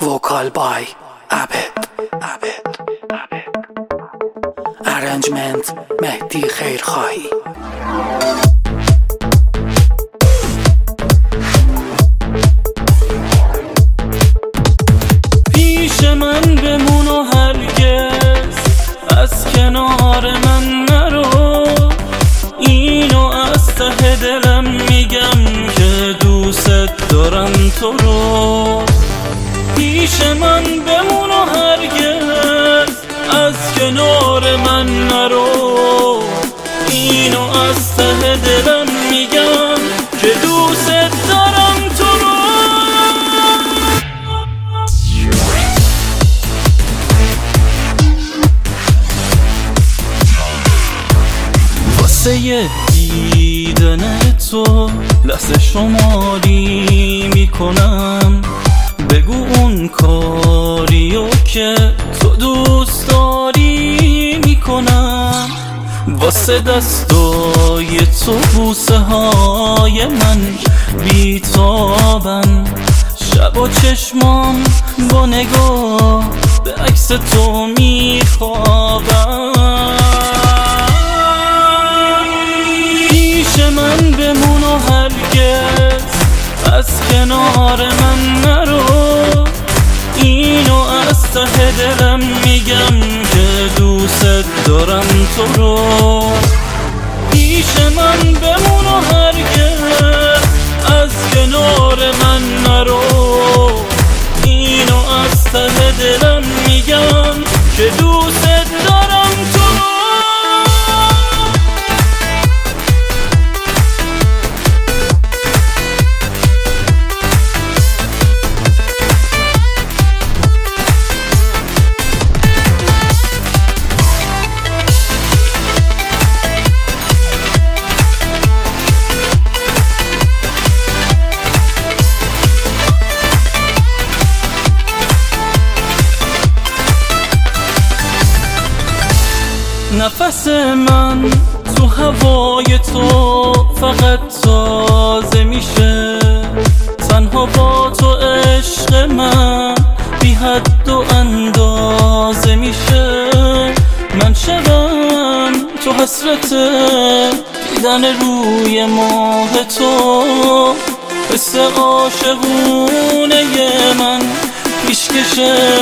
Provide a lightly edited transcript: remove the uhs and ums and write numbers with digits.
Vocal by Abed. Arrangement مهدی خیرخواهی. پیش من بمون و هرگز از کنار من نرو، اینو از ته دلم میگم که دوست دارم تو رو. پیش من بمون و هرگز از کنار من نرو، اینو از ته دلم میگم که دوست دارم تو رو. واسه دیدن تو لحظه شماری میکنم، بگو اون کاریو که تو دوست داری میکنم. واسه دستای تو بوسه های من بیتابن، شب و چشمام با نگاه به عکس تو میخوابن. پیش من بمون و هرگز از کنار من نرو، اینو از ته دلم میگم که دوست دارم تو رو. پیش من بمون و هرگز از کنار من نرو، اینو از ته دلم میگم که دوست دارم تو رو. نفس من تو هوای تو فقط تازه میشه، تنها با تو عشق من بی حد و اندازه میشه. من شبم تو حسرت دیدن روی ماه تو، حس عاشقونه من پیشکش